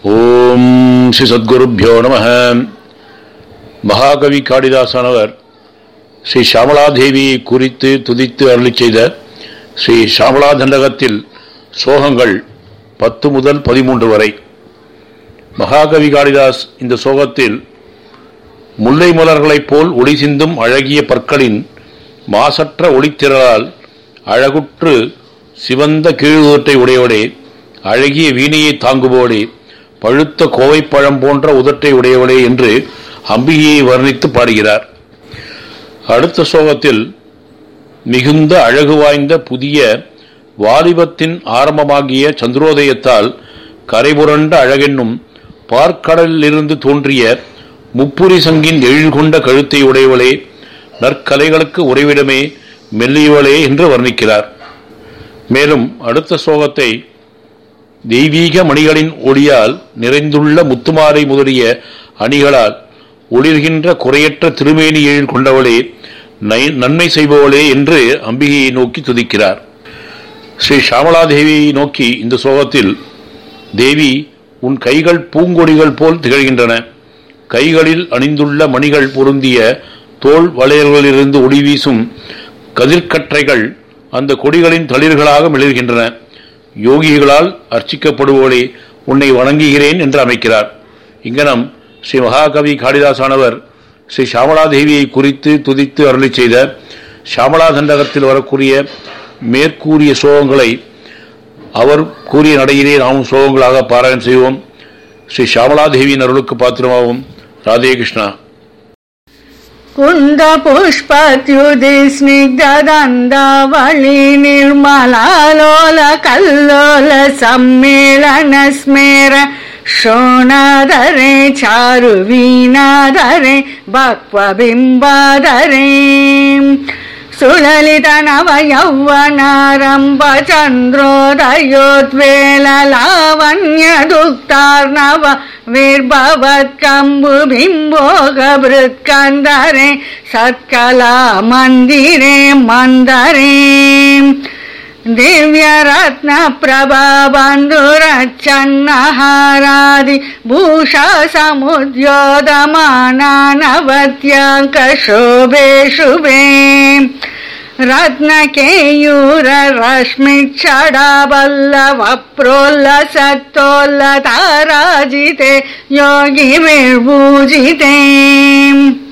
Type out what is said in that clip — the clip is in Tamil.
ஓம் ஸ்ரீ சத்குருப்யோ நமஹ. மகாகவி காளிதாசனவர் ஸ்ரீ ஷாமளாதேவியை குறித்து துதித்து அருளிச் செய்த ஸ்ரீ ஷாமளா தண்டகத்தில் சோகங்கள் 10 முதல் 13 வரை. மகாகவி காளிதாஸ் இந்த சோகத்தில் முல்லை மலர்களைப் போல் ஒளி சிந்தும் அழகிய பற்களின் மாசற்ற ஒளித்திரளால் அழகுற்று சிவந்த கீழுதட்டை உடையவளே, அழகிய வீணையை தாங்குபவளே, பழுத்த கோவைப்பழம் போன்ற உதட்டை உடையவளே என்று அம்பிகையை வர்ணித்து பாடுகிறார். அடுத்த சோகத்தில் மிகுந்த அழகு வாய்ந்த புதிய வாலிபத்தின் ஆரம்பமாகிய சந்திரோதயத்தால் கரைபுரண்ட அழகென்னும் பார்க்கடலிலிருந்து தோன்றிய முப்புரி சங்கின் எழில்கொண்ட கழுத்தை உடையவளே, நற்கலைகளுக்கு உறைவிடமே, மெல்லியவளே என்று வர்ணிக்கிறார். மேலும் அடுத்த சோகத்தை தெய்வீக மணிகளின் ஒளியால் நிறைந்துள்ள முத்துமாரை முதலிய அணிகளால் ஒளிர்கின்ற குறையற்ற திருமேனி எழில் கொண்டவளே, நன்மை செய்பவளே என்று அம்பிகையை நோக்கி துதிக்கிறார். ஸ்ரீ ஷாமளாதேவியை நோக்கி இந்த சோகத்தில், தேவி, உன் கைகள் பூங்கொடிகள் போல் திகழ்கின்றன. கைகளில் அணிந்துள்ள மணிகள் பொருந்திய தோல் வளையல்களிலிருந்து ஒளி வீசும் கதிர்கற்றைகள் அந்த கொடிகளின் தளிர்களாக மிளர்கின்றன. யோகிகளால் அர்ச்சிக்கப்படுவோளே, உன்னை வணங்குகிறேன் என்று அமைக்கிறார். இங்கனம் ஸ்ரீ மகாகவி காளிதாசானவர் ஸ்ரீ ஷாமளாதேவியை குறித்து துதித்து அருளிச் செய்த ஷாமளா தண்டகத்தில் வரக்கூடிய மேற்கூறிய சோகங்களை அவர் கூறிய நடையிலே நாமும் சோகங்களாக பாராயணம் செய்வோம். ஸ்ரீ ஷாமளாதேவியின் அருளுக்கு பாத்திரமாகும். ராதே கிருஷ்ணா. குந்த புஷ்பத்யுதி ஸ்னிக்ததந்தாவளி நிர்மலாலோல கல்லோல சம்மேளன ஸ்மேர ஷோணாதரே சாரு வீணாதரே பக்வபிம்பாதரே சுழலித நவ யௌவனாரம்ப சந்திரோதயோத்வேல லாவண்ய துக்தார்ணவ வீர்பவத் கம்பு பிம்போக பிருத்கந்தரே சத்கலா மந்திரே மந்தரே திவ்ய ரத்ன பிரபா பந்துரச்சன்னஹாராதி பூஷா சமுத்யோதமானவத்யாங்க சோபே சுபே ரத்னகேயூர ரஷ்மிச்சடாபல்லவ ப்ரோல்லசத்தோல்லதாராஜிதே யோகி விர்பூஜிதே